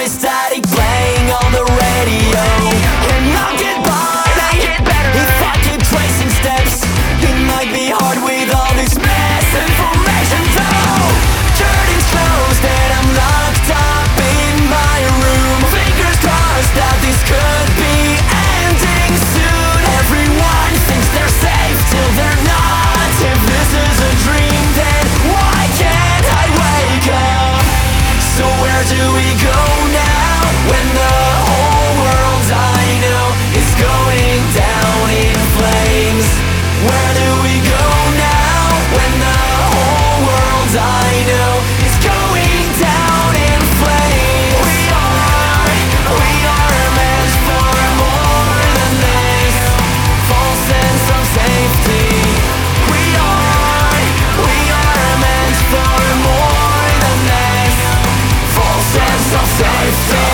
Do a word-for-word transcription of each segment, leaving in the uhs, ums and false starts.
static playing on the radio. And I'll get by if I keep tracing steps. It might be hard with all this misinformation though. Curtains closed and I'm locked up in my room. Fingers crossed that this could be ending soon. Everyone thinks they're safe till they're not. If this is a dream, then why can't I wake up? So where do we go now, when the whole world I know is going down in flames? Where do we go now, when the whole world I know is going down in flames? We are, we are meant for more than this false sense of safety. We are, we are meant for more than this false sense of safety.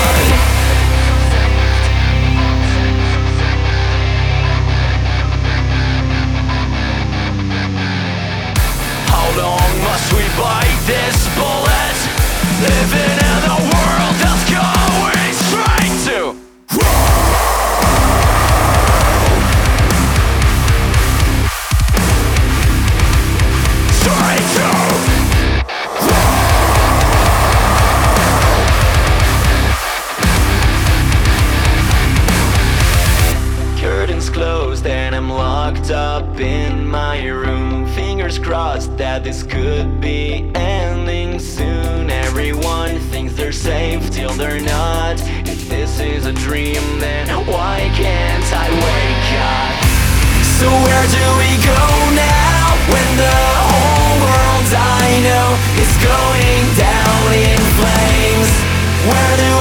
How long must we bite this bullet? Living in a world that's going straight to straight to curtains closed and I'm locked up in my room. Fingers crossed that this could be ending soon. Everyone thinks they're safe till they're not. If this is a dream, then why can't I wake up? So where do we go now, when the whole world I know is going down in flames? Where do